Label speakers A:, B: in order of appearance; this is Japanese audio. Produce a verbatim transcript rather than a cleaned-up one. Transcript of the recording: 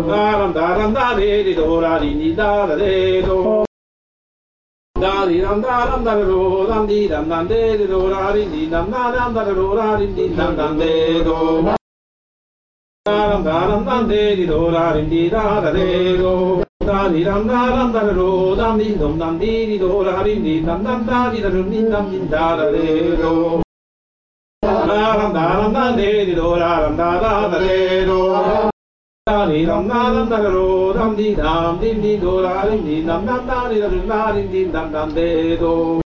A: ダランダランダレレドラリンディダラレドダリランダランダラロダンディダンダンデレドラリンディダンダランダラロラリンディダンダンデドダランダランダンデレドラリンディダラレドダリランダランダラロダンディドンダンディドラリンディダンダンダリダルンディダンディダラレドダランダランダンデレドラランダダダレドダリランダランダラロダンディダンディンディドラリンディダンダンダリダルンダリンディダンダンデド